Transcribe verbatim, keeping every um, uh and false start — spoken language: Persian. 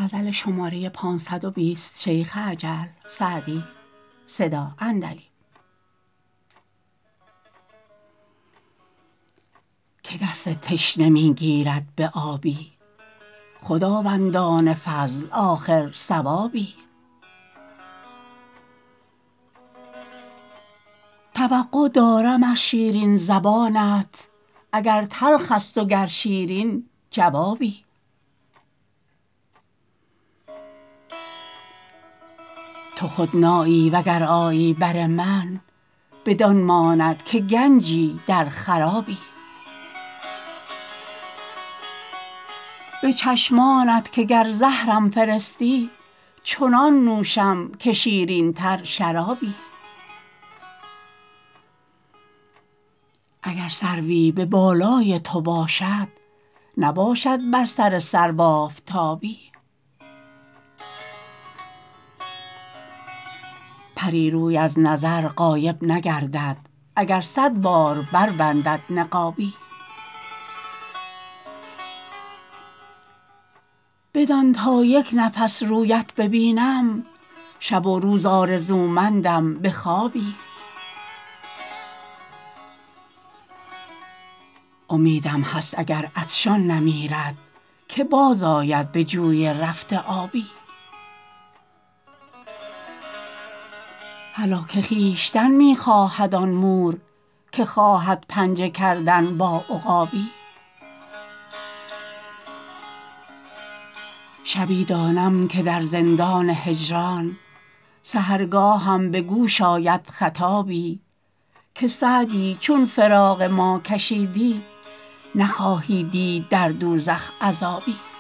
که دست تشنه می گیرد به آبی خداوندان فضل آخر ثوابی توقع دارم از شیرین زبانت اگر تلخ است و گر شیرین جوابی تو خود نایی وگر آیی بر من بدان ماند که گنجی در خرابی به چشمانت که گر زهرم فرستی چنان نوشم که شیرین تر شرابی اگر سروی به بالای تو باشد نباشد بر سر سرو آفتابی پری روی از نظر غایب نگردد اگر صد بار بربندد نقابی بدان تا یک نفس رویت ببینم شب و روز آرزومندم به خوابی امیدم هست اگر عطشان نمیرد که بازآید به جوی رفته آبی هلاک خویشتن می خواهد آن مور که خواهد پنجه کردن با عقابی شبی دانم که در زندان هجران سحرگاهم به گوش آید خطابی که سعدی چون فراق ما کشیدی نخواهی دید در دوزخ عذابی